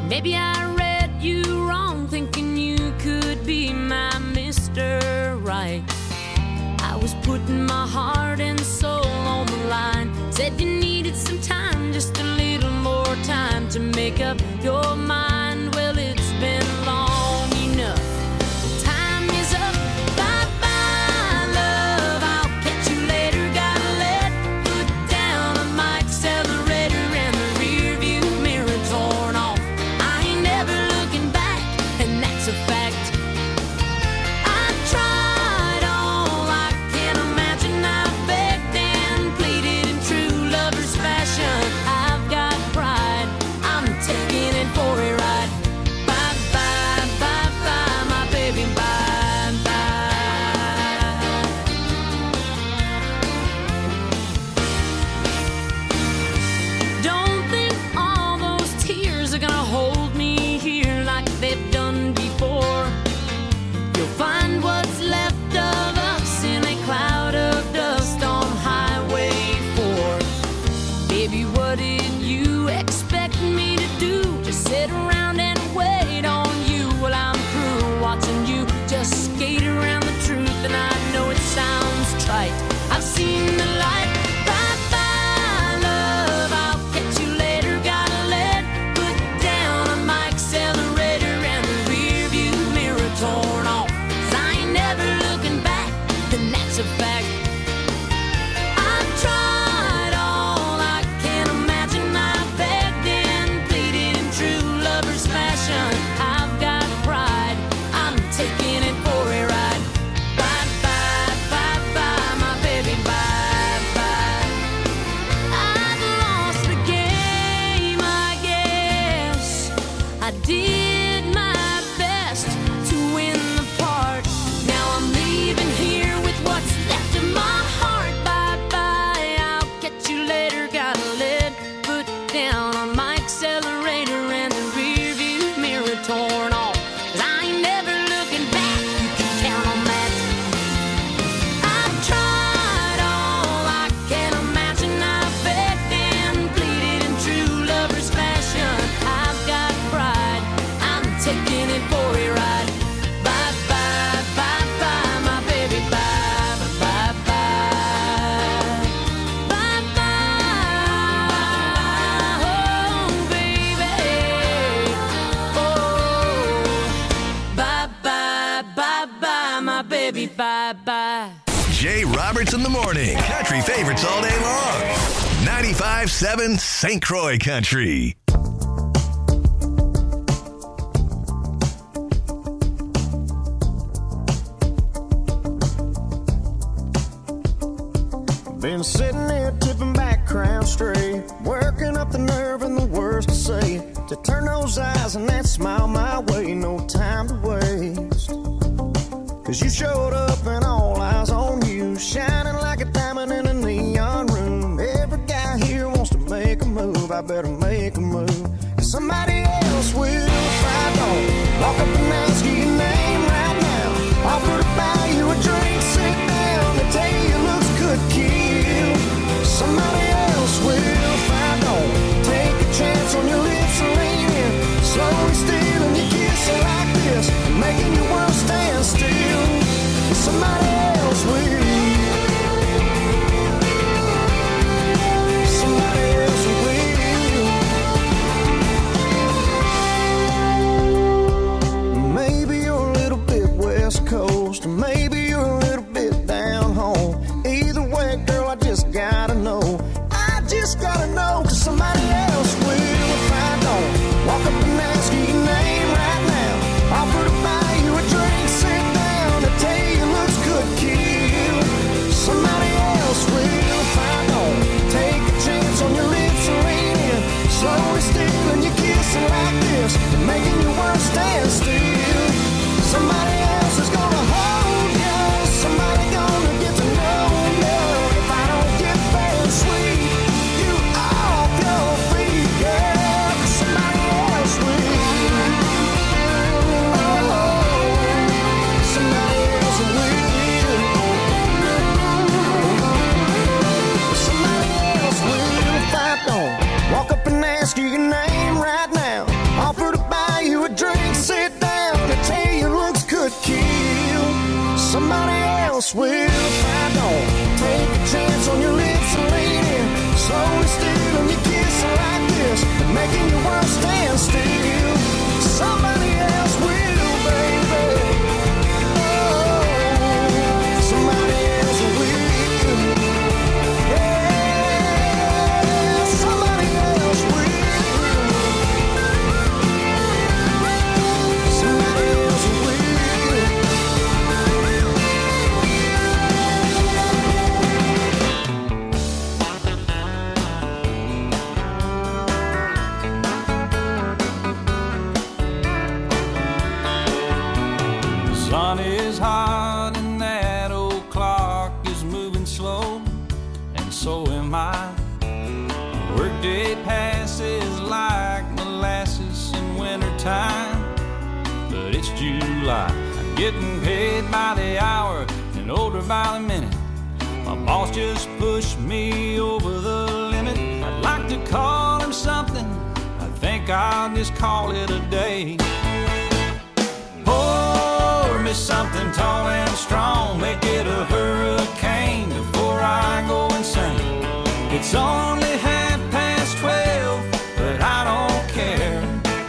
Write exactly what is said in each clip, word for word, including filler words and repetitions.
Maybe I read you wrong, thinking you could be my Mister Right. I was putting my heart and soul on the line. Said you needed some time, just a little more time to make up your mind. Well, it's been long enough. Time is up. Bye-bye, love. I'll catch you later. Gotta let foot down on my accelerator and the rear view mirror torn off. I ain't never looking back, and that's a fact. I tried all I can imagine. I begged and pleaded in true lover's fashion. I've got pride. I'm taking it for a ride. Bye bye, bye bye, my baby, bye bye. Don't think all those tears are gonna hold me here like they've done before. You'll find what's left of us in a cloud of dust on Highway four. Baby, what did you expect me to do? Just sit around and wait on you? Well, I'm through watching you just skate around the truth, and I know it sounds trite. I've seen the light. Bye bye, love. I'll catch you later. Gotta let foot down on my accelerator and the rear view mirror torn off. 'Cause I ain't never looking back, and that's a fact. I've tried all I can imagine. I begged and pleaded in true lover's fashion. I've got pride. I'm taking it for a ride. Bye bye, bye bye, my baby, bye bye. I've lost the game, I guess. I did my best to win the part. Now I'm leaving here with what's left of my heart. Bye bye, I'll catch you later. Gotta let foot down on my accelerator and the rear view mirror torn off. 'Cause I ain't never looking back, you can count on that. I've tried all I can imagine. I begged and pleaded in true lover's fashion. I've got pride. I'm taking it for a ride. Bye bye, bye bye, my baby, bye bye, bye bye. Bye bye, oh baby, oh. Bye bye, bye bye, my baby, bye bye. Jay Roberts in the morning. Country favorites all day long. ninety-five point seven Saint Croix Country. Been sitting there tipping back, crown straight, working up the nerve and the words to say, to turn those eyes and that smile my way. No time to waste, 'cause you showed up and all eyes on you, shining like a diamond in a neon room. Every guy here wants to make a move. I better make a move, 'cause somebody else will if I don't. Walk up and ask you your name right now. Offer to buy you a drink, sit down, they tell you your looks could kill. Somebody else will if I don't. Take a chance on your lips and lean in, slowly stealing your kissing like this, making your world stand still. Somebody else will. Somebody else will. Maybe you're a little bit West Coast, or maybe you're a little bit down home. Either way, girl, I just gotta know. I just gotta know, 'cause somebody else will if I don't. Walk up and ask you your name right now. Offer to buy you a drink, sit down, to tell you your looks could kill. Somebody else will if I don't. Take a chance on your lips and lean in, slowly stealing your kissing like this, making your world stand still. Somebody else is gonna hold you. Somebody gonna get to know you. If I don't get there and sweet you off your feet, girl, 'cause somebody else will. Oh, somebody else will. Somebody else will if I don't. Walk up and ask you your name right now. Offer to else will if I don't take a chance on your lips and lean in, slowly stealing your kiss like this and making your world stand still. Somebody else will, baby. Oh, somebody else will. Yeah, somebody else will. Somebody else will. Sun is hot and that old clock is moving slow, and so am I. Workday passes like molasses in wintertime, but it's July. I'm getting paid by the hour and older by the minute. My boss just pushed me over the limit. I'd like to call him something, I think I'll just call it a day. Pour me something tall and strong, make it a hurricane before I go insane. It's only half past twelve, but I don't care.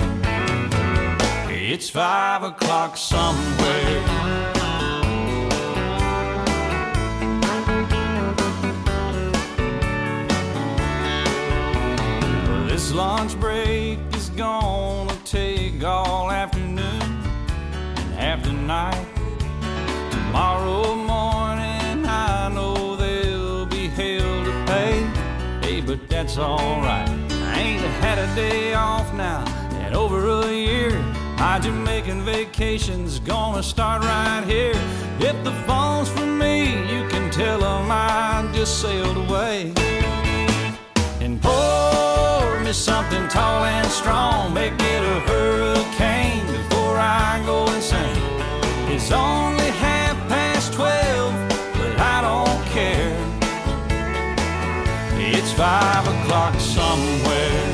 It's five o'clock somewhere. This lunch break is gonna take all afternoon and half the night. Tomorrow morning I know there'll be hell to pay. Hey, but that's alright. I ain't had a day off now in over a year. My Jamaican vacation's gonna start right here. If the phone's for me, you can tell them I just sailed away. And pour me something tall and strong, make it a hurricane before I go insane. It's only half past twelve, but I don't care. It's five o'clock somewhere.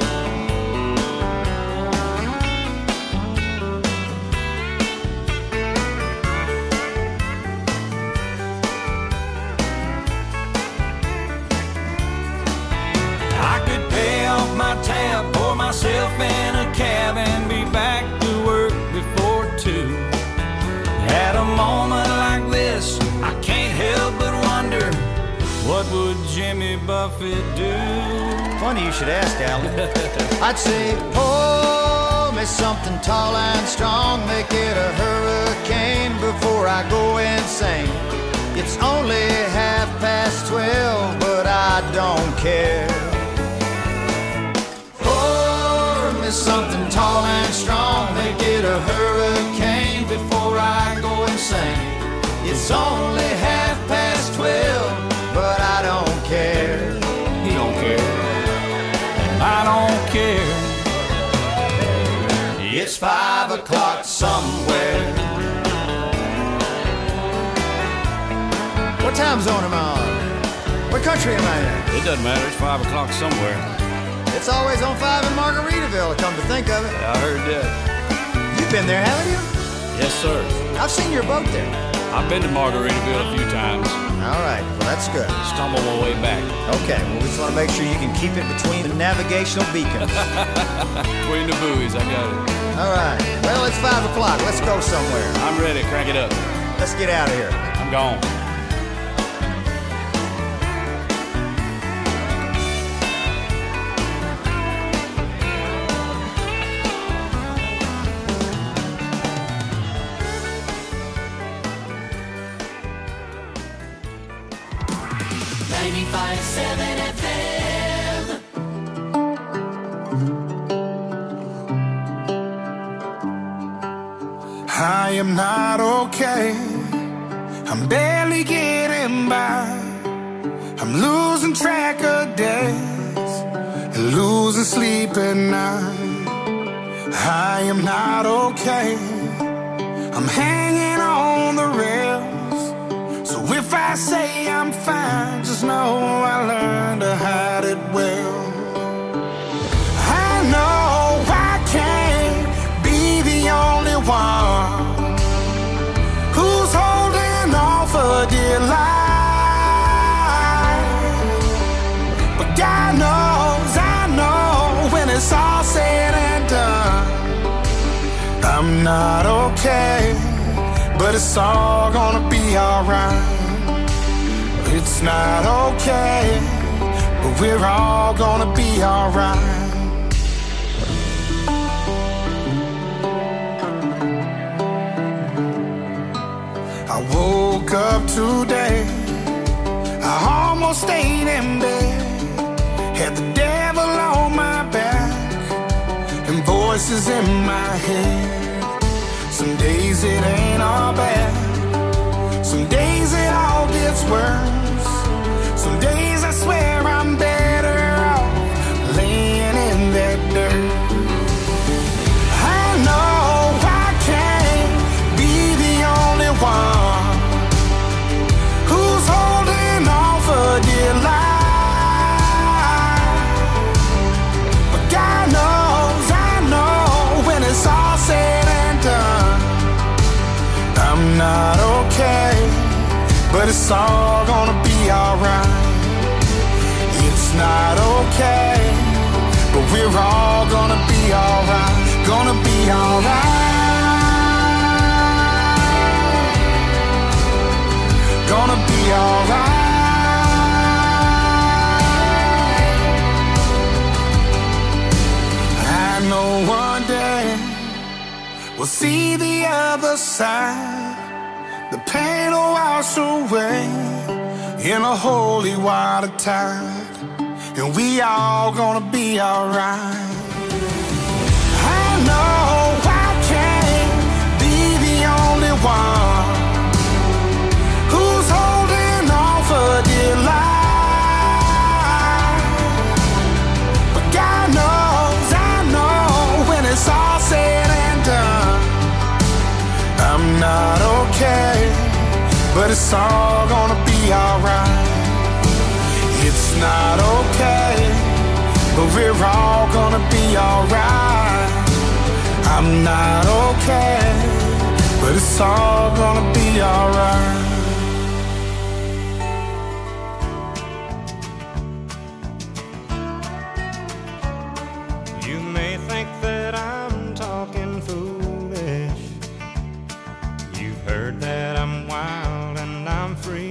I could pay off my tab, pour myself in a cab, and be back to work before two. At a moment like this, I can't help but wonder, what would Jimmy Buffett do? Funny you should ask, Alan. I'd say, pour me something tall and strong, make it a hurricane before I go insane. It's only half past twelve, but I don't care. Pour me something tall and strong, make it a hurricane before I go insane. It's only half past twelve, but I don't care. He don't care, and I don't care. It's five o'clock somewhere. What time zone am I on? What country am I in? It doesn't matter, it's five o'clock somewhere. It's always on five in Margaritaville, come to think of it. Yeah, I heard that. You've been there, haven't you? Yes, sir. I've seen your boat there. I've been to Margaritaville a few times. All right, well, that's good. Stumbled my way back. Okay, well, we just want to make sure you can keep it between the navigational beacons. Between the buoys, I got it. All right, well, it's five o'clock. Let's go somewhere. I'm ready, crank it up. Let's get out of here. I'm gone. ninety-five seven F M. I am not okay. I'm barely getting by. I'm losing track of days and losing sleep at night. I am not okay. I'm hanging on the rails. So if I say I'm fine, just know I learned to hide it well. I know I can't be the only one who's holding on for I'm not okay, but it's all gonna be alright. It's not okay, but we're all gonna be alright. I woke up today, I almost stayed in bed, had the devil on my back and voices in my head. Some days it ain't all bad, some days it all gets worse. Some days I swear I'm better off laying in that dirt. I know I can't be the only one who's holding on for dear life, but God knows, I know when it's all said and done, I'm not okay, but it's all gonna be alright. It's not okay, but we're all gonna be alright. Gonna be alright. Gonna be alright. I know one day we'll see the other side. The pain will wash away in a holy water tide, and we all gonna be alright. I know I can't be the only one who's holding on for dear life, but God knows, I know when it's all said and done, I'm not okay, but it's all gonna be alright. It's not okay, but we're all gonna be alright. I'm not okay, but it's all gonna be alright. You may think that I'm talking foolish. You've heard that I'm wild and I'm free.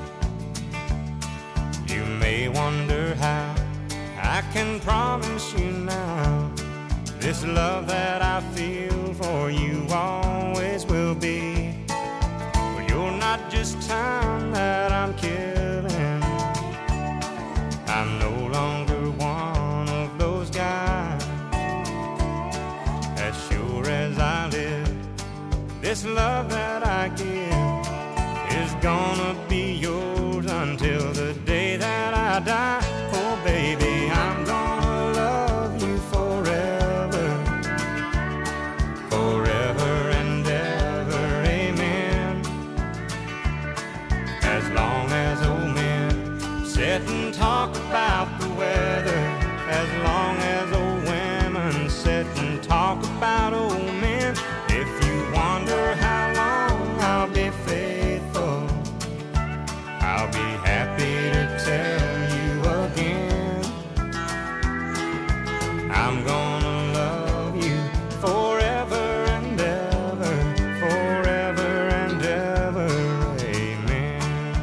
You may wonder how I can promise you now this love that I feel for you always will be. But you're not just time that I'm killing. I'm no longer one of those guys. As sure as I live, this love that I give is gonna be yours until the day that I die. Oh baby, I'm gonna love you forever, forever and ever, amen. As long as old men sit and talk about the weather, as long as old women sit and talk about old men, if you wonder how long I'll be faithful, I'll be happy to tell you again. I'm gonna love you forever and ever, forever and ever, amen.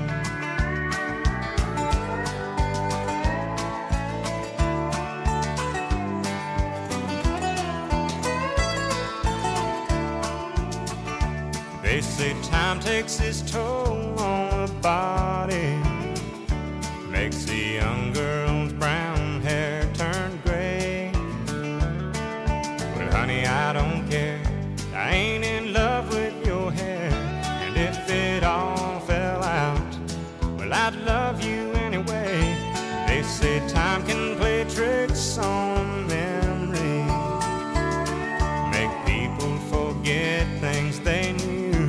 They say time takes its toll on the body, makes the young girl's brown hair turn gray. Well, honey, I don't care, I ain't in love with your hair, and if it all fell out, well, I'd love you anyway. They say time can play tricks on memory, make people forget things they knew.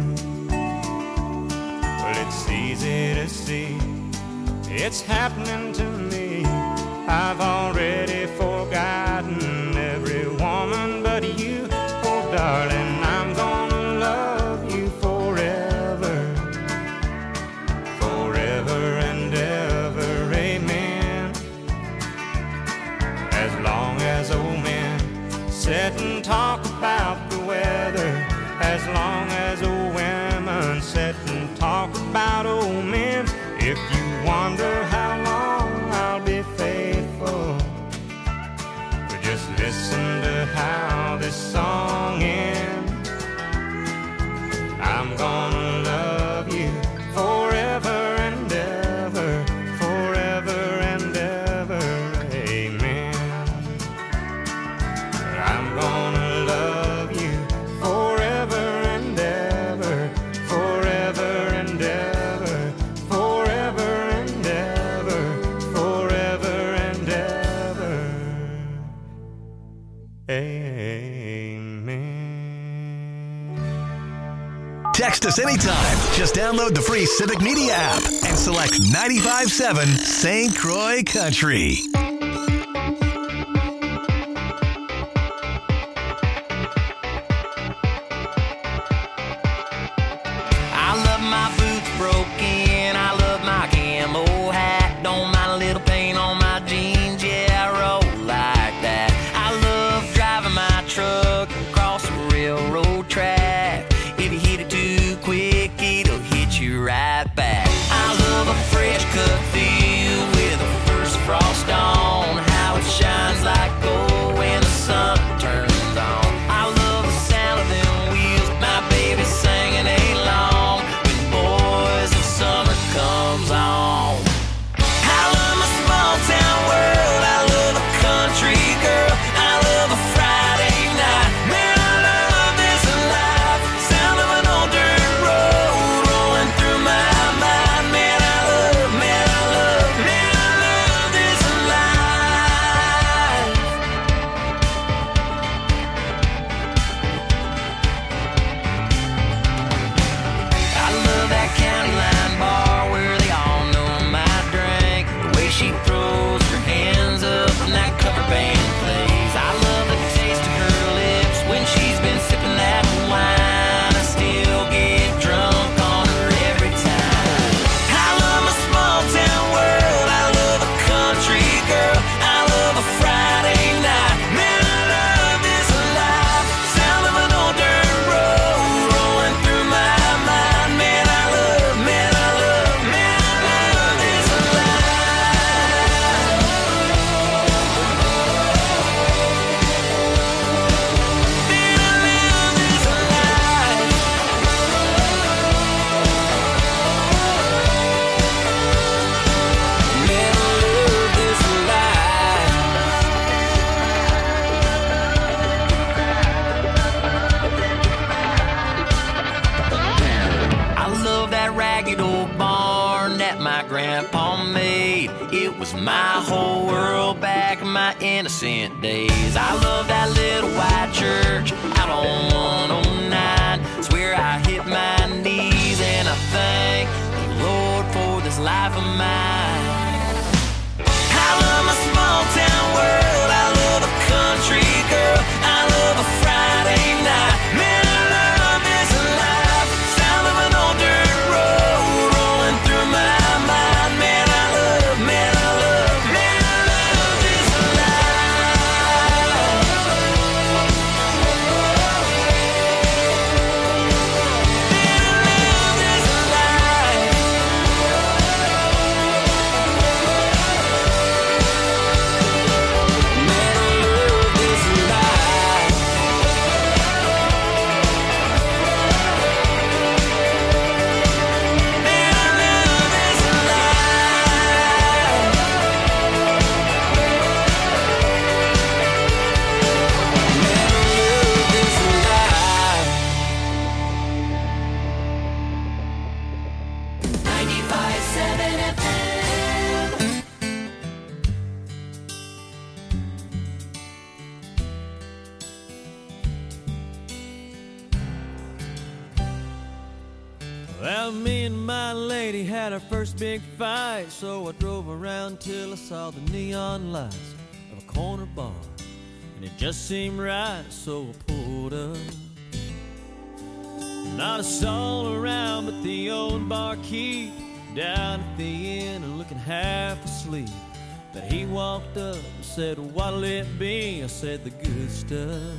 Well, it's easy to see, it's happening to me. I've already forgotten every woman but you. Oh darling, I'm gonna love you forever, forever and ever, amen. As long as old men sit and talk about the weather as long as old women sit and talk about old men. If you wonder how long I'll be faithful, but just listen to how this song ends. I'm gonna love you forever and ever, forever and ever, amen. I'm gonna love you forever and ever, forever and ever, forever and ever, forever and ever, amen. Text us anytime. Just download the free Civic Media app and select ninety-five point seven Saint Croix Country. I love my boots broken, I love my camo hat. Don't mind a little paint on my jeans, yeah, I roll like that. I love driving my truck across the railroad track. If you hit it too quick, it'll hit you right back. I love a fresh cut field with a first frost on, how it shines like gold when the sun turns on. I love the sound of them wheels, my baby singing along when Boys of Summer comes on. I love my small town world, I love a country girl, I love a Friday night. Man, I love this life, sound of an old dirt road rolling through my mind. Man, I love, man, I love, man, I love this life. I love that county line bar where they all know my drink. The way she throws her hands up when that cover band plays. I love the taste of her lips when she's been sipping that wine. I still get drunk on her every time. I love my small town world, I love a country girl, I love a Friday night. Man, I love this life, sound of an old dirt road rolling through my mind. Man, I love, man, I love, man, I love this life. Man, I love this life. Man, I love this life. I love that ragged old barn that my grandpa made. It was my whole world back in my innocent days. I love that little white church out on one oh nine. Swear I hit my knees and I thank the Lord for this life of mine. I love my small town world, I love a country girl, I love a Friday night. Man, I love this life, sound of an old dirt road rolling through my mind. Man, I love, man, I love, man, I love this life. Man, I love this life. Man, I love this life. Man, I love this life. Man, I love this life. ninety-five point seven F M. Well, me and my lady had our first big fight, so I drove around till I saw the neon lights of a corner bar, and it just seemed right, so I pulled up. Not a soul around but the old barkeep down at the inn, looking half asleep. But he walked up and said, what'll it be? I said, the good stuff.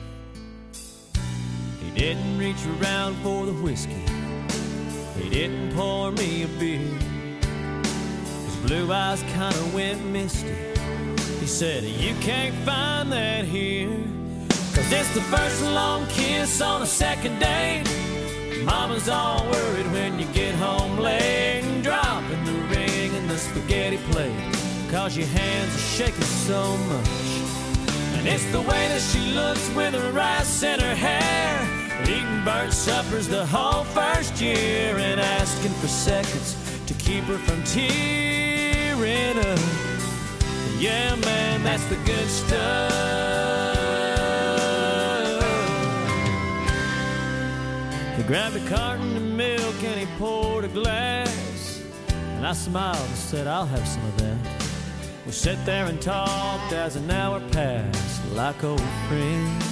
He didn't reach around for the whiskey. He didn't pour me a beer. His blue eyes kind of went misty. He said, you can't find that here. Cause it's the first long kiss on a second date. Mama's all worried when you get home late, and dropping the ring in the spaghetti plate. Cause your hands are shaking so much. And it's the way that she looks with her rice in her hair, eating burnt suppers the whole first year, and asking for seconds to keep her from tearing up. Yeah, man, that's the good stuff. He grabbed a carton of milk and he poured a glass, and I smiled and said, I'll have some of that. We sat there and talked as an hour passed, like old friends.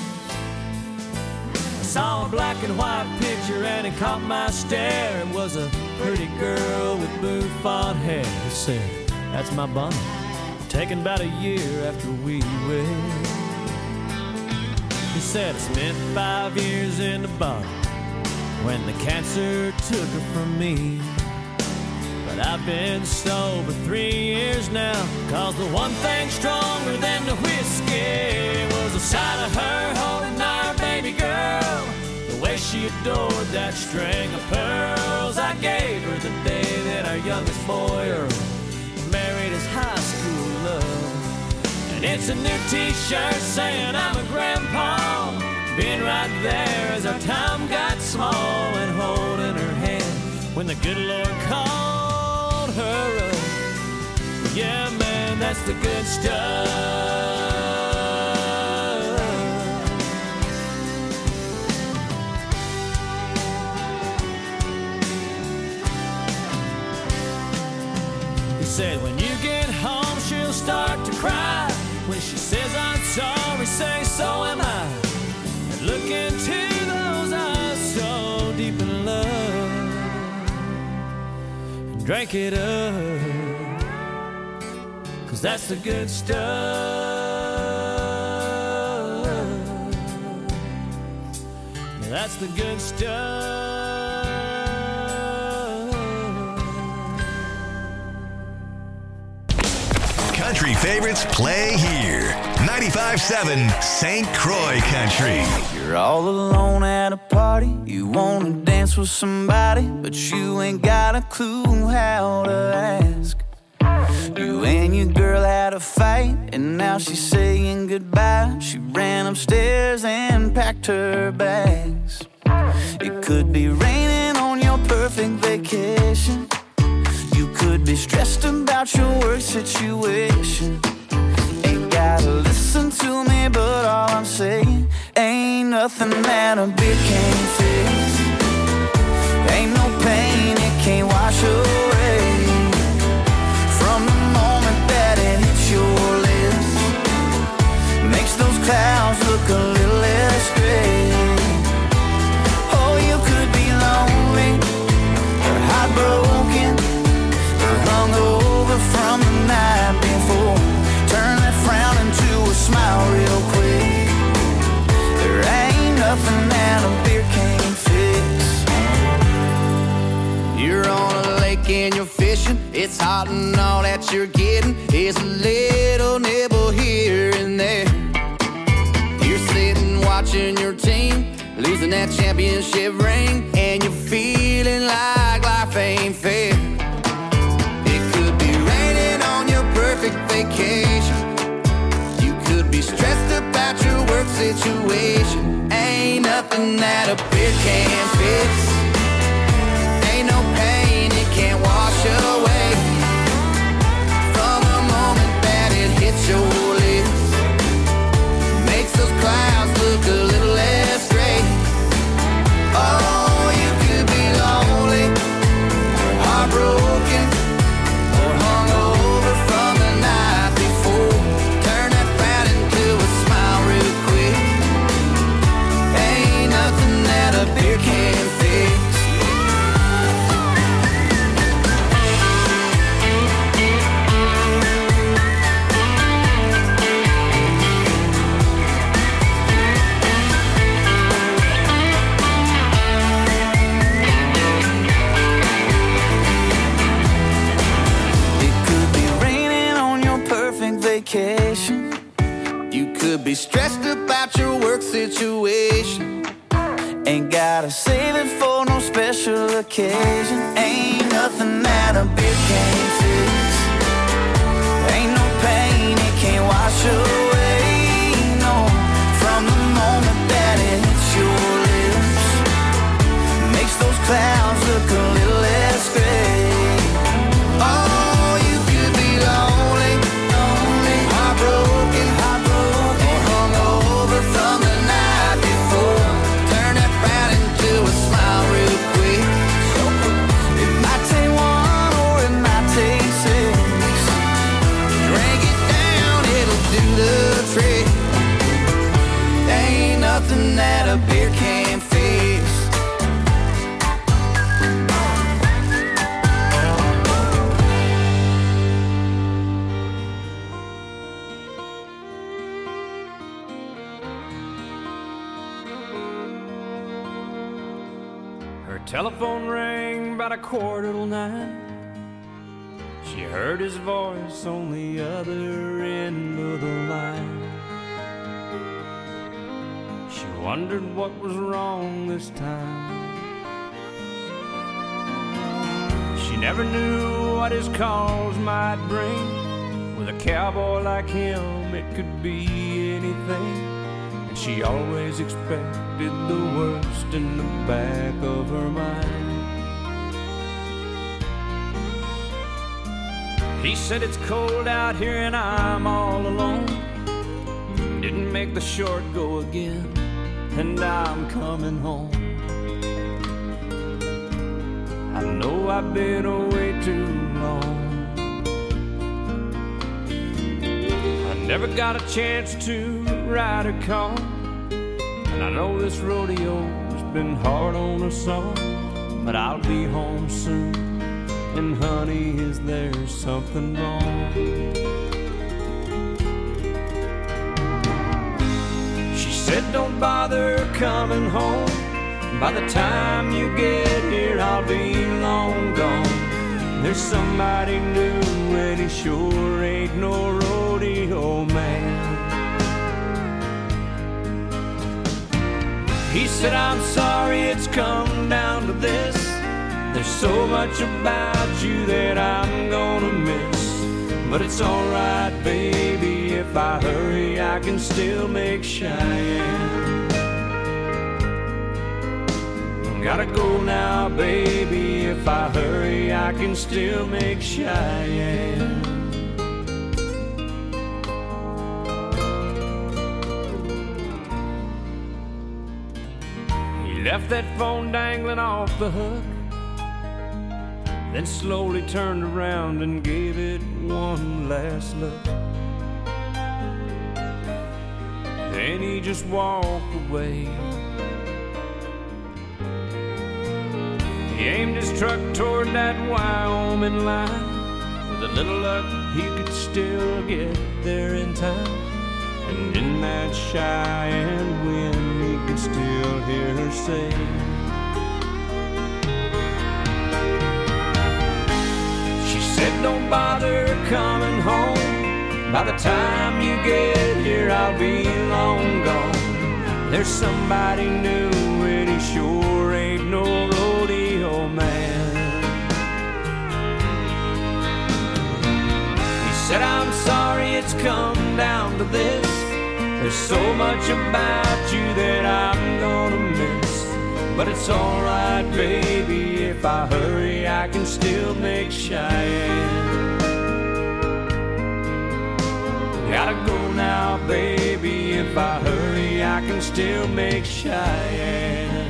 I saw a black and white picture and it caught my stare. It was a pretty girl with bouffant hair. He said, that's my bonnet, taken about a year after we wed. He said, I spent five years in the bottle when the cancer took her from me. But I've been sober three years now, cause the one thing stronger than the whiskey was the sight of her holding our baby girl, the way she adored that string of pearls I gave her the day that our youngest boy Earl married his high school love. And it's a new t-shirt saying I'm a grandpa, been right there as our time got small, and holding her hand when the good Lord called her up. Yeah, man, that's the good stuff. He said, when you get home, she'll start to cry. When she says I'm sorry, say so am I. And look into those eyes so deep in love, and drink it up, cause that's the good stuff. Yeah, that's the good stuff. Country favorites play here. ninety-five seven Saint Croix Country. You're all alone at a party. You wanna dance with somebody, but you ain't got a clue how to ask. You and your girl had a fight, and now she's saying goodbye. She ran upstairs and packed her bags. It could be raining on your perfect vacation. You could be stressed about your work situation. Ain't gotta listen to me, but all I'm saying, ain't nothing that a beer can't fix. Ain't no pain it can't wash away. From the moment that it hits your lips, makes those clouds look a little less gray. Oh, you could be lonely, or heartbroken, or hungover from the night before. Turn that frown into a smile real quick. There ain't nothing that a beer can't fix. You're on a lake and you're fishing. It's hot and all that you're getting is a little nibble here and there. You're sitting watching your team losing that championship ring, and you're feeling like life ain't fair. It could be raining on your perfect vacation. You could be stressed about your work situation. Ain't nothing that a beer can't fix. Ain't no pain it can't wash away. From the moment that it hits your lips, makes those clouds look a little less gray. Oh, you could be lonely, or heartbroken, or hungover from the night before. Turn that frown into a smile real quick. Ain't nothing that a beer can't fix. You could be stressed about your work situation. Ain't gotta save it for no special occasion. Ain't nothing that a beer can't fix. Ain't no pain it can't wash away. No, from the moment that it hits your lips, makes those clouds look a little less gray. Oh, you could be lonely, lonely, heartbroken, heartbroken, or hungover from the night before. Turn that frown into a smile real quick. It might take one or it might take six. Drink it down, it'll do the trick. Ain't nothing that a beer can't fix. Her telephone rang about a quarter till nine. She heard his voice on the other end of the line. She wondered what was wrong this time. She never knew what his calls might bring. With a cowboy like him, it could be anything. And she always expected the worst in the back of her mind. He said it's cold out here and I'm all alone. Didn't make the short go again, and I'm coming home. I know I've been away too long. I never got a chance to ride a car, and I know this rodeo's been hard on us all. But I'll be home soon, and honey, is there something wrong? She said don't bother coming home. By the time you get here, I'll be long gone. There's somebody new, and he sure ain't no rodeo man. He said, I'm sorry it's come down to this. There's so much about you that I'm gonna miss. But it's alright, baby, if I hurry, I can still make Cheyenne. Gotta go now, baby, if I hurry, I can still make Cheyenne. He left that phone dangling off the hook, then slowly turned around and gave it one last look. Then he just walked away. He aimed his truck toward that Wyoming line. With a little luck, he could still get there in time. And in that Cheyenne wind, he could still hear her say, she said, don't bother coming home. By the time you get here, I'll be long gone. There's somebody new, and he sure ain't no rodeo man. He said, I'm sorry it's come down to this. There's so much about you that I'm gonna miss. But it's alright, baby, if I hurry, I can still make Cheyenne. Gotta go now, baby, if I hurry, I can still make Cheyenne.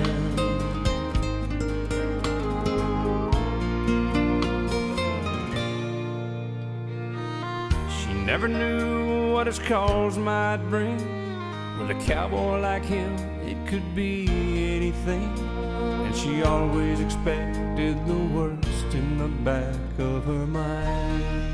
She never knew what his calls might bring. With a cowboy like him, it could be anything. And she always expected the worst in the back of her mind.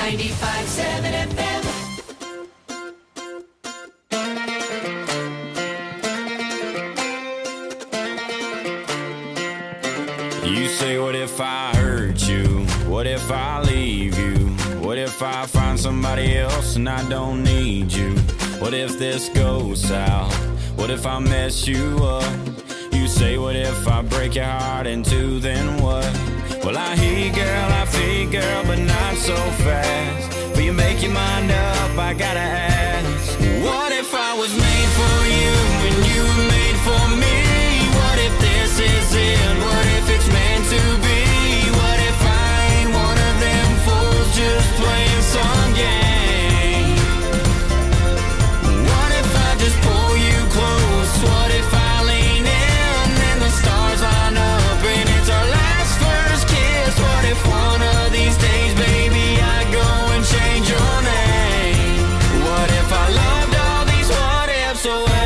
ninety-five point seven F M. You say, what if I hurt you? What if I leave you? What if I find somebody else and I don't need you? What if this goes south? What if I mess you up? You say, what if I break your heart in two, then what? Well, I hear you, girl, I feel you, girl, but not so fast. Will you make your mind up? I gotta ask. What if I was made for you and you were made for me? What if this is it? What if it's meant to be? What if I ain't one of them fools just playing some game? What if I just pull you close? What if I lean in and the stars line up and it's our last first kiss? What if one of these days, baby, I go and change your name? What if I loved all these what ifs away?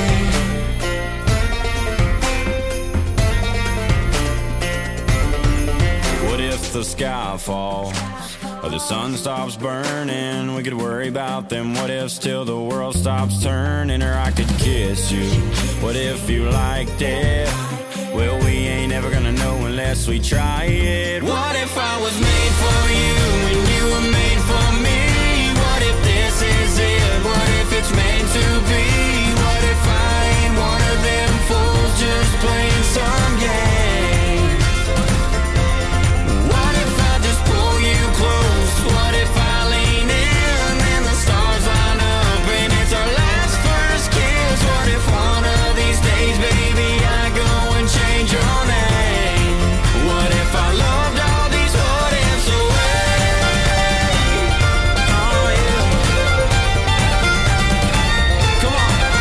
The sky falls or the sun stops burning, we could worry about them what ifs till the world stops turning. Or I could kiss you, what if you liked it? Well, we ain't ever gonna know unless we try it. What if I was made for you and you were made for me? What if this is it? What if it's meant to be? What if I ain't one of them fools just playing some game? What if I lean in and the stars line up and it's our last first kiss? What if one of these days, baby, I go and change your name? What if I loved all these what ifs away? Oh yeah. Come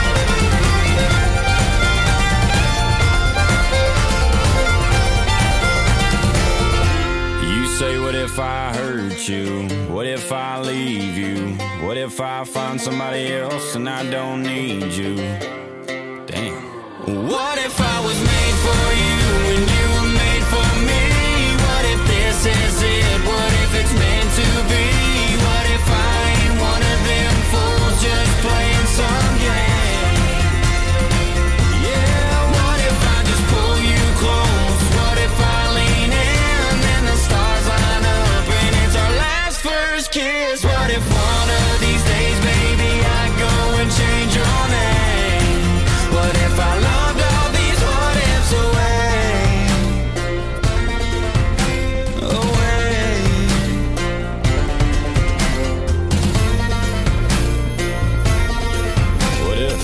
on. You say, what if I hurt you? What if I leave you? What if I find somebody else and I don't need you? Damn. What if I was made for you and you were made for me? What if this is it? What if it's meant to be? What if I ain't one of them fools just playing some game? Yeah, what if I just pull you close? What if I lean in and the stars line up and it's our last first kiss? What if one of these days, baby, I go and change your name? What if I loved all these what ifs away? Away. What if?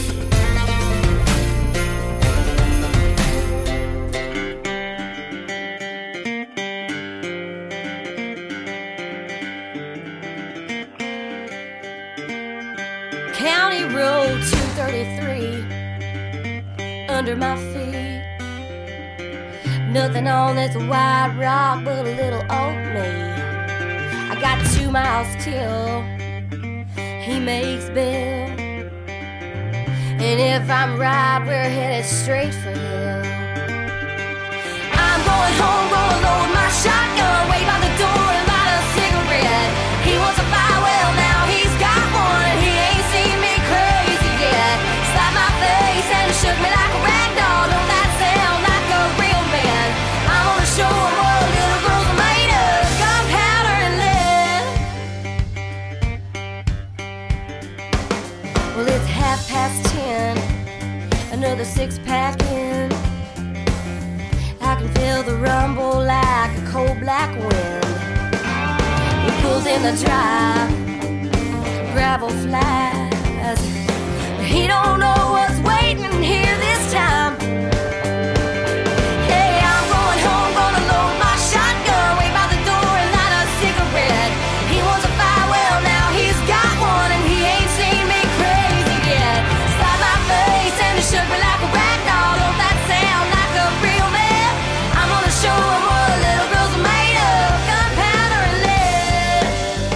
County Road two thirty-three under my feet. Nothing on this white rock but a little old me. I got two miles till he makes bail, and if I'm right, we're headed straight for hell. I'm going home, gonna load my shotgun, wait by the door and light a cigarette. He wants a fire, well now he's got one, and he ain't seen me crazy yet. Slapped my face and shook me like a rag doll. Don't that sound like a real man? I'm gonna show him what little girls are made of, gunpowder and lead. Well, it's half past ten, another six pack in. I can feel the rumble like a cold black wind. He pulls in the drive, gravel flies. He don't know what's waiting here this time. Hey, I'm going home, gonna load my shotgun, wait by the door and light a cigarette. He wants a fire, well now he's got one, and he ain't seen me crazy yet. Slapped my face and it shook me like a rag doll. Don't that sound like a real man? I'm gonna show him what little girls are made of, gunpowder and lead.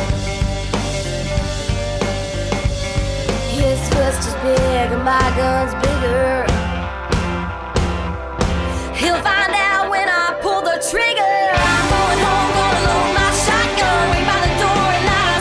His fist is big and my gun's bigger. He'll find out when I pull the trigger. I'm going home, gonna load my shotgun, wait by the door and light a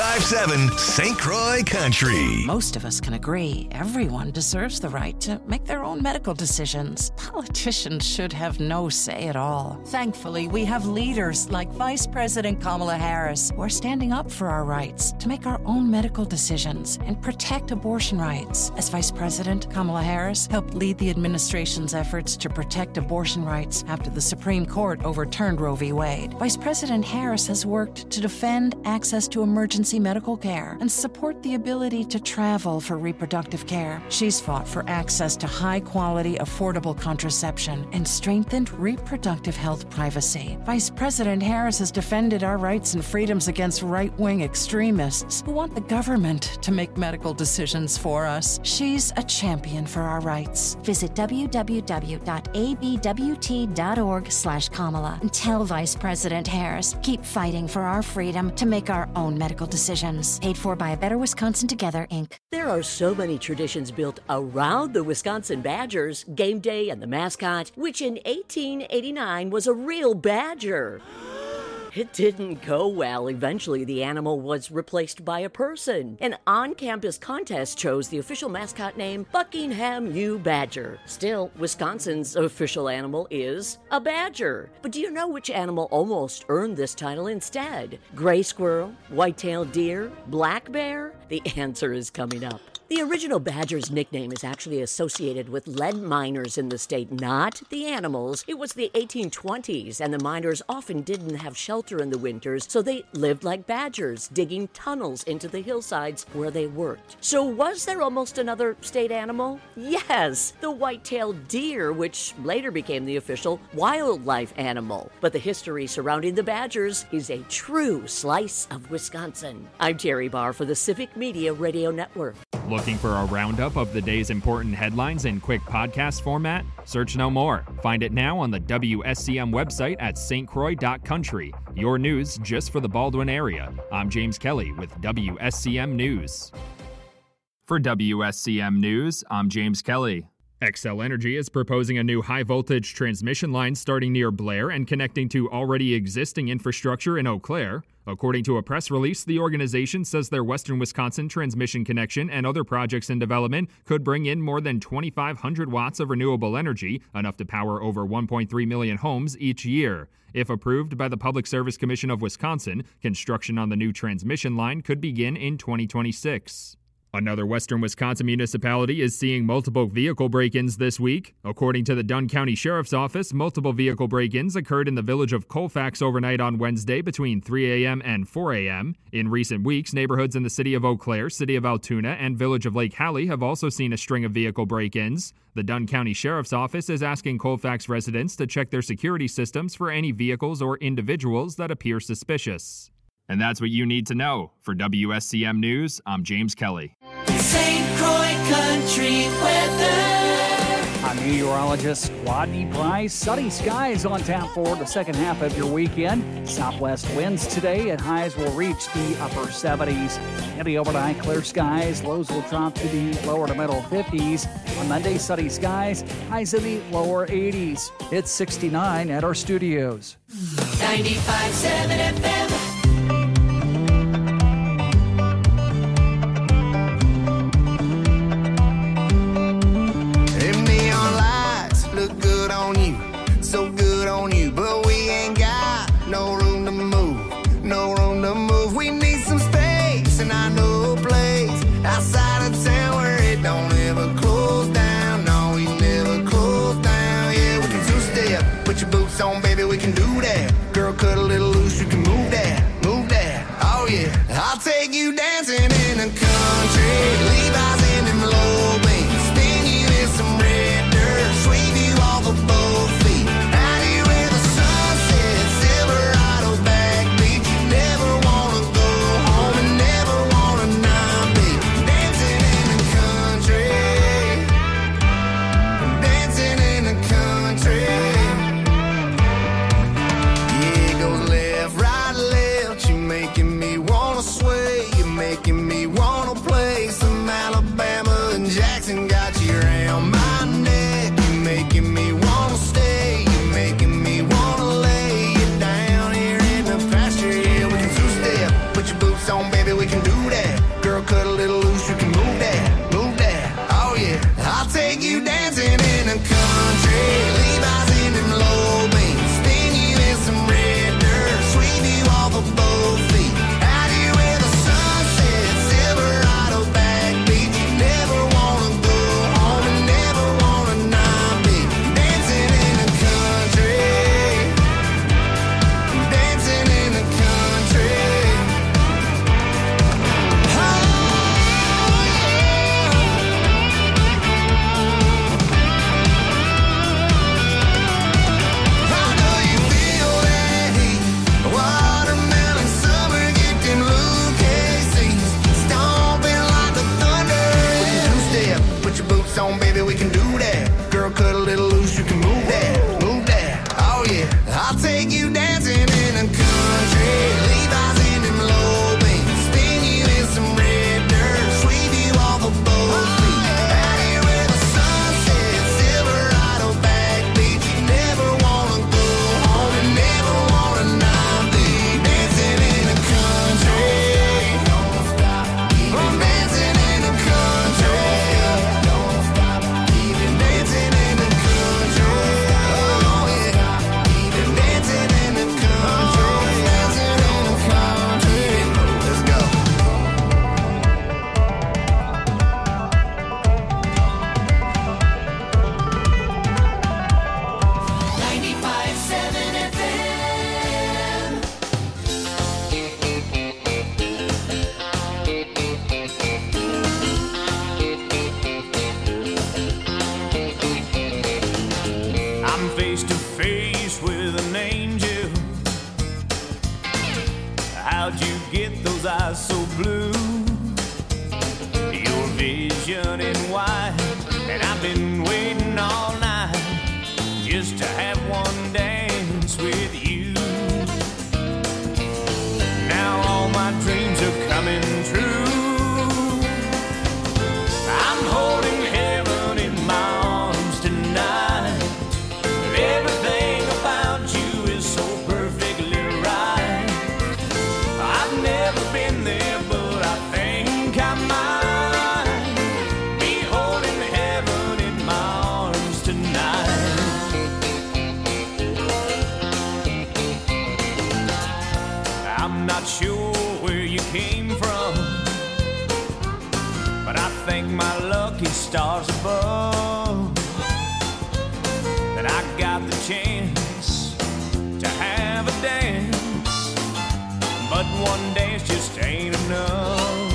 ninety-five seven Saint Croix Country. Most of us can agree everyone deserves the right to make their own medical decisions. Politicians should have no say at all. Thankfully, we have leaders like Vice President Kamala Harris who are standing up for our rights to make our own medical decisions and protect abortion rights. As Vice President, Kamala Harris helped lead the administration's efforts to protect abortion rights after the Supreme Court overturned Roe v. Wade. Vice President Harris has worked to defend access to emergency medical care and support the ability to travel for reproductive care. She's fought for access to high-quality, affordable contraception and strengthened reproductive health privacy. Vice President Harris has defended our rights and freedoms against right-wing extremists who want the government to make medical decisions for us. She's a champion for our rights. Visit w w w dot a b w t dot org slash Kamala and tell Vice President Harris, keep fighting for our freedom to make our own medical decisions. Paid for by A Better Wisconsin Together, Incorporated. There are so many traditions built around the Wisconsin Badgers, game day and the mascot, which in eighteen eighty-nine was a real badger. It didn't go well. Eventually, the animal was replaced by a person. An on-campus contest chose the official mascot name Buckingham U. Badger. Still, Wisconsin's official animal is a badger. But do you know which animal almost earned this title instead? Gray squirrel, white-tailed deer, black bear? The answer is coming up. The original badger's nickname is actually associated with lead miners in the state, not the animals. It was the eighteen twenties, and the miners often didn't have shelter in the winters, so they lived like badgers, digging tunnels into the hillsides where they worked. So was there almost another state animal? Yes, the white-tailed deer, which later became the official wildlife animal. But the history surrounding the badgers is a true slice of Wisconsin. I'm Terry Barr for the Civic Media Radio Network. Looking for a roundup of the day's important headlines in quick podcast format? Search no more. Find it now on the W S C M website at s t croix dot country. Your news just for the Baldwin area. I'm James Kelly with W S C M News. For W S C M News, I'm James Kelly. Xcel Energy is proposing a new high-voltage transmission line starting near Blair and connecting to already existing infrastructure in Eau Claire. According to a press release, the organization says their Western Wisconsin transmission connection and other projects in development could bring in more than twenty-five hundred watts of renewable energy, enough to power over one point three million homes each year. If approved by the Public Service Commission of Wisconsin, construction on the new transmission line could begin in twenty twenty-six. Another Western Wisconsin municipality is seeing multiple vehicle break-ins this week. According to the Dunn County Sheriff's Office, multiple vehicle break-ins occurred in the village of Colfax overnight on Wednesday between three a.m. and four a.m. In recent weeks, neighborhoods in the city of Eau Claire, city of Altoona, and village of Lake Hallie have also seen a string of vehicle break-ins. The Dunn County Sheriff's Office is asking Colfax residents to check their security systems for any vehicles or individuals that appear suspicious. And that's what you need to know. For W S C M News, I'm James Kelly. Saint Croix Country weather. I'm meteorologist Rodney Price. Sunny skies on tap for the second half of your weekend. Southwest winds today and highs will reach the upper seventies. Heavy overnight clear skies. Lows will drop to the lower to middle fifties. On Monday, sunny skies. Highs in the lower eighties. It's sixty-nine at our studios. ninety-five point seven F M. So good on you, but we ain't got no room to move, no room to move. We need some space, and I know a place outside of town where it don't ever close down. No, we never close down. Yeah, we can two-step, put your boots on, baby, we can do that. Girl, cut a little loose, you can move that, move that. Oh yeah, I'll take you dancing in the country, Levi's in them low beams, spin you in some red dirt, sweep you off of both feet. We can thank my lucky stars above that I got the chance to have a dance, but one dance just ain't enough.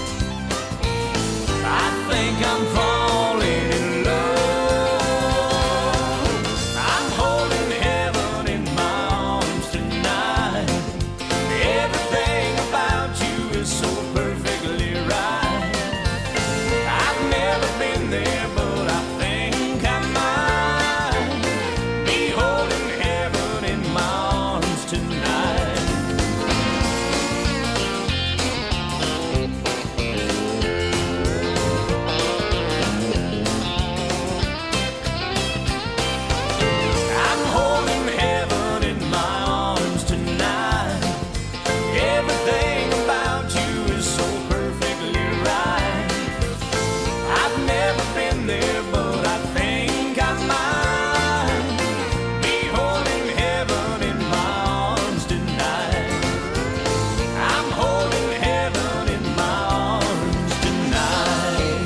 I think I'm falling in love. I'm holding heaven in my arms tonight. Everything about you is so perfectly right. I've never been there, but I think I might be holding heaven in my arms tonight. I'm holding heaven in my arms tonight. Everything about you is so perfectly right. I've never been there, but I think I might be holding heaven in my arms tonight. I'm holding heaven in my arms tonight.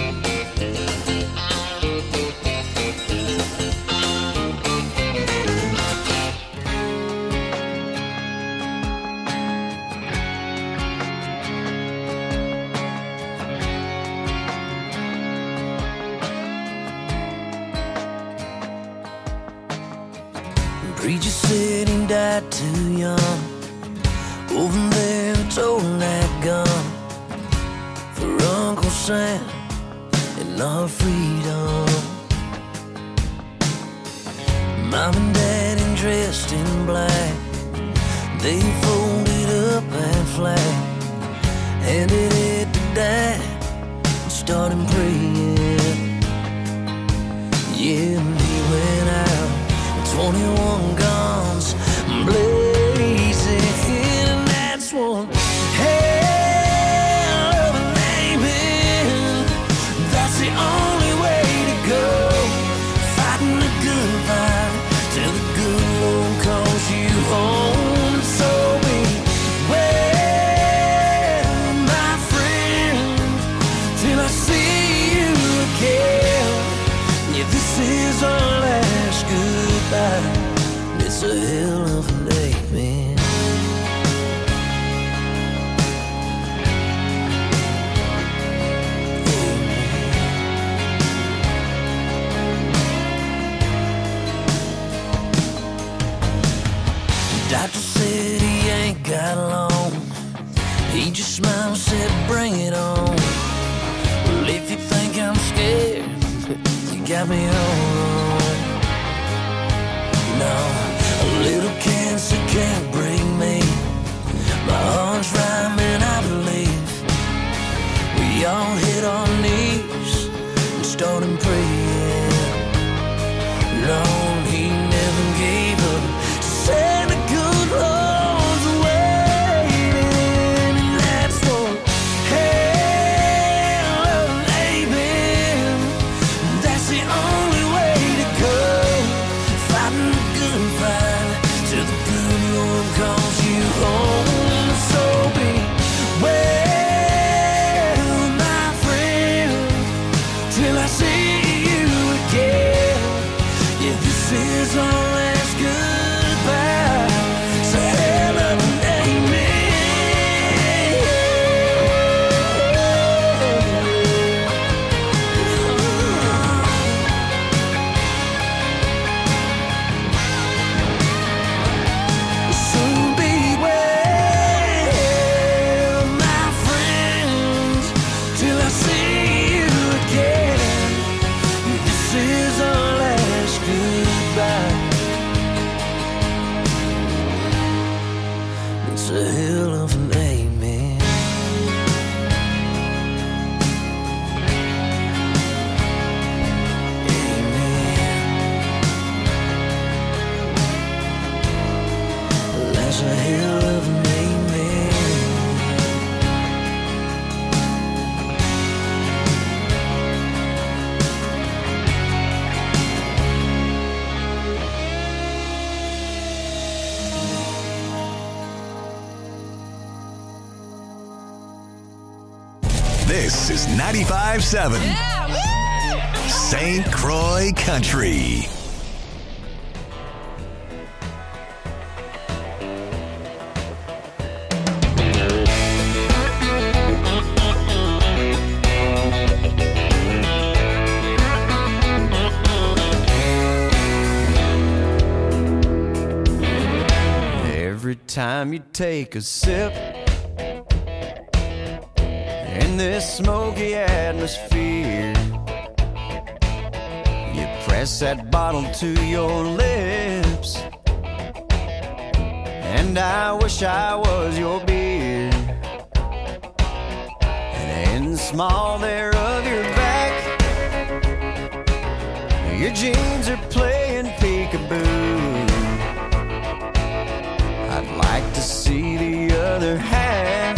Preacher said he died too young. Over there, toting that gun for Uncle Sam and our freedom. Mom and Dad dressed in black, they folded up that flag, handed it to Dad, and started praying. Yeah, and he went out. twenty-one guns blazing, and that's one hell of a name. That's the only way to go, fighting the good fight till the good Lord calls you home. So beware, my friend, till I see you again. Yeah, this is our last goodbye. It's a hell of a day, man. Doctor said he ain't got long. He just smiled and said, bring it on. Well, if you think I'm scared, you got me all wrong. No, a little cancer can't break me. My heart's rhyming, I believe. We all hit our knees and started praying. Lord, he never gave up. Said the good Lord's waiting, and that's one hell of an amen. That's the only way to go, fighting the good fight till the good Lord calls This is ninety-five seven Saint Croix Country. Every time you take a sip in this smoky atmosphere, you press that bottle to your lips, and I wish I was your beer. And in the small there of your back, your jeans are playing peekaboo. I'd like to see the other half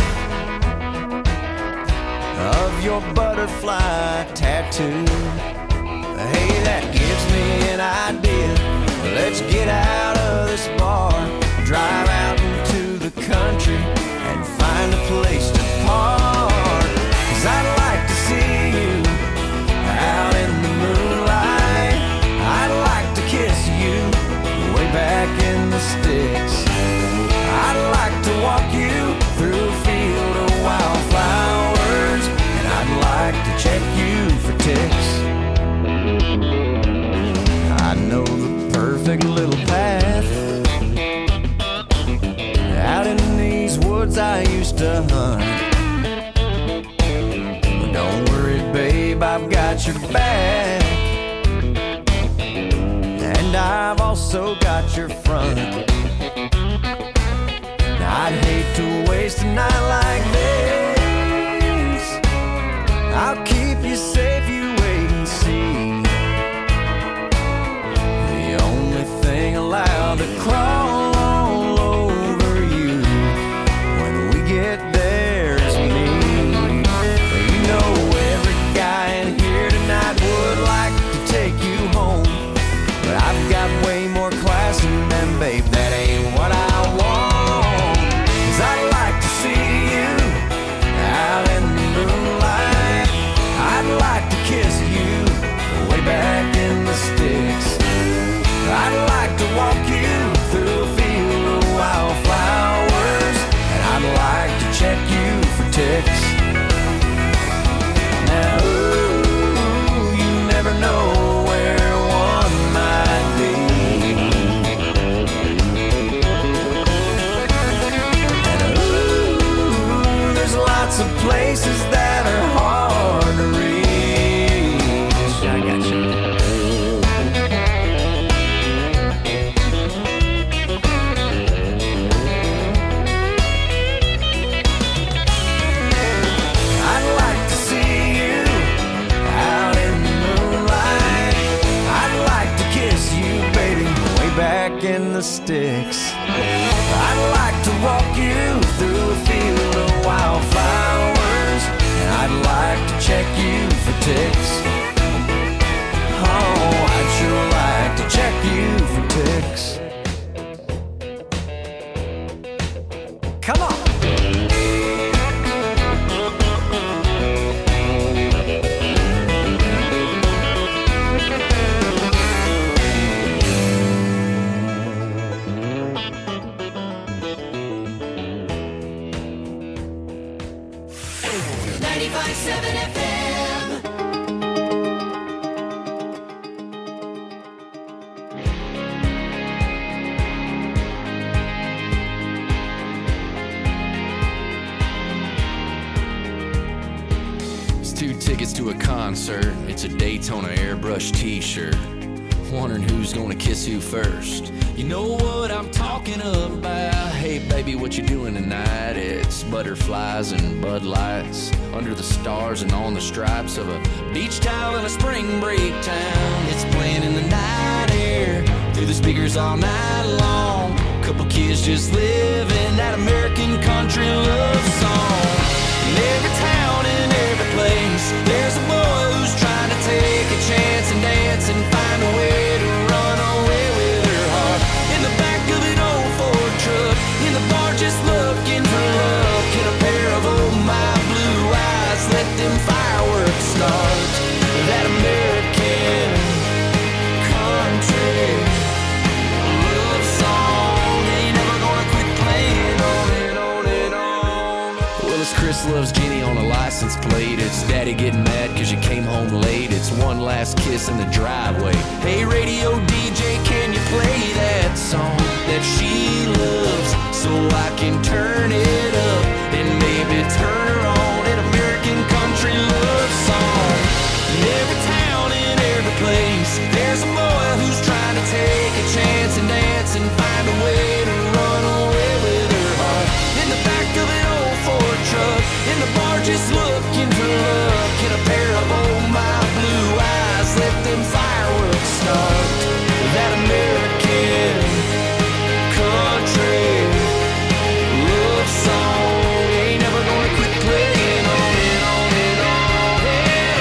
of your butterfly tattoo. Hey, that gives me an idea. Let's get out of this bar, drive out into the country, and find a place to park. 'Cause I'd like to see you out in the moonlight. I'd like to kiss you way back in the sticks. I'd like to walk you through a field of wildflowers, and I'd like to check you for ticks. I know the perfect little path out in these woods I used to hunt. But don't worry, babe, I've got your back, and I've also got your front. I'd hate to waste a night like this. I'll keep you safe, you wait and see. The only thing allowed to crawl all over you when we get there is me. You know every guy in here tonight would like to take you home, but I've got way more class than them, babe. That ain't what I want. I'd like to see you out in the moonlight. I'd like to kiss you way back in the sticks. I'd like to walk you through a field of wildflowers, and I'd like to check you for ticks. Now, ooh, you never know where one might be. Lots of places that are hard to reach. I got you. I'd like to see you out in the moonlight. I'd like to kiss you, baby, way back in the sticks. I'd like to walk you through a field of wildflowers, and I'd like to check you for ticks. Oh, I'd sure like to check you for ticks. Come on! ninety-five seven F M. It's two tickets to a concert. It's a Daytona airbrush t-shirt. Wondering who's gonna kiss who first. You know what I'm talking about. Hey baby, what you doing tonight? It's butterflies and Bud Lights under the stars and on the stripes of a beach towel in a spring break town. It's playing in the night air through the speakers all night long. Couple kids just living that American country love song. In every town and every place, there's a boy who's trying to take a chance and dance and find a way to run away with her heart. In the back of an old Ford truck, in the bar just looking for love. Can a pair of old my blue eyes let them license plate. It's daddy getting mad cause you came home late. It's one last kiss in the driveway. Hey radio D J, can you play that song that she loves so I can turn it up and maybe turn her on an American country love song. In every town, in every place, there's a boy who's trying to take a chance and dance and find a way to run away with her heart. In the back of an old Ford truck, in the bar just looking for luck, in a pair of oh my blue eyes, let them fireworks start. That American country love song ain't never gonna quit playing on and on and on and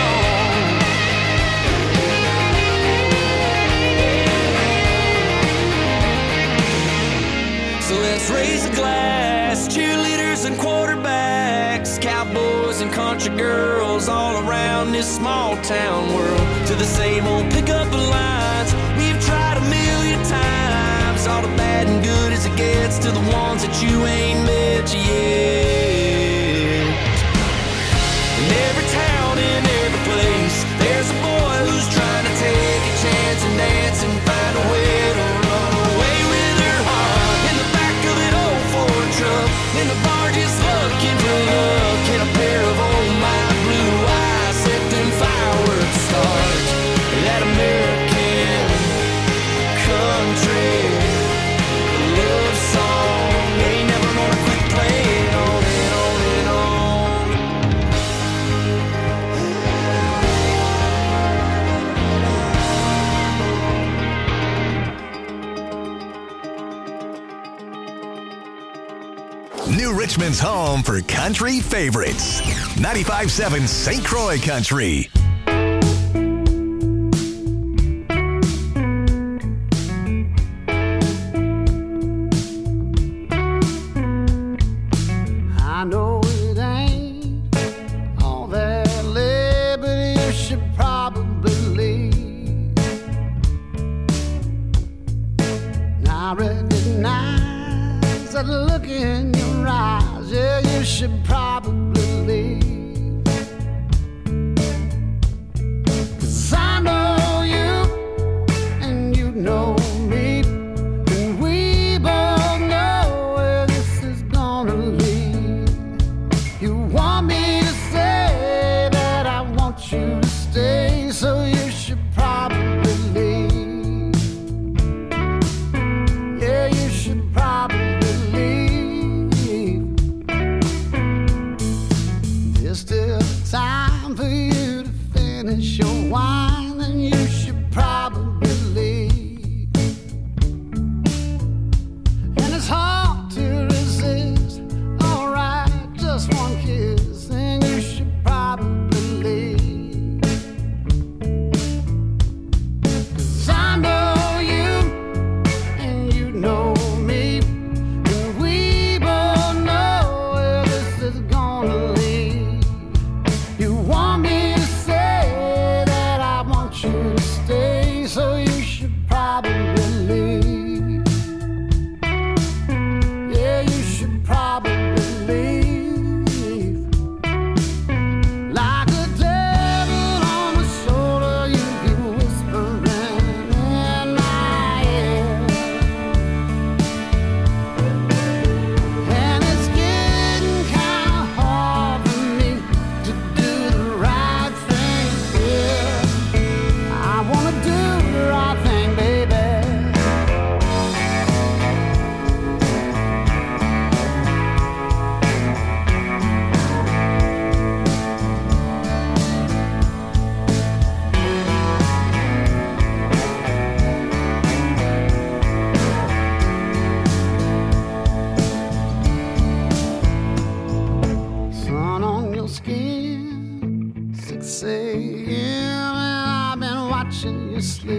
on. So let's raise a glass, cheerleaders and quarterbacks, cowboys and country girls all around this small town world, to the same old pickup lines we've tried a million times, all the bad and good as it gets, to the ones that you ain't met yet. In every town, in every place, there's a boy who's trying to take a chance and dance and find a way to run away with her heart. In the back of an old Ford truck, in the bar just looking for luck, in a pair of oh my blue eyes, let them fireworks start. That American country love song ain't never gonna quit playing on and on and on. New Richmond's home for country favorites. ninety-five point seven Saint Croix Country. I know it ain't all that lit, but you should probably leave. I recognize that look in your eyes, yeah, you should probably leave. 'Cause I know you, and you know me, and we both know where this is gonna lead. You want me to say that I want you to stay, so you should probably leave. Yeah, you should probably leave. There's still time for you to finish your wine, and you should probably leave. And it's hard to resist. Alright, just one kiss, and you should probably leave. 'Cause I know you, and you know me, and we both know where this is gonna lead. You want me to say that I want you to stay, so you should probably leave. Yeah, you should probably leave. Like a devil on my shoulder, you keep whispering in my ear. And it's getting kinda hard for me to do the right thing here. I wanna do the right thing, baby. Sun on your skin, six a.m. and I've been watching you sleep.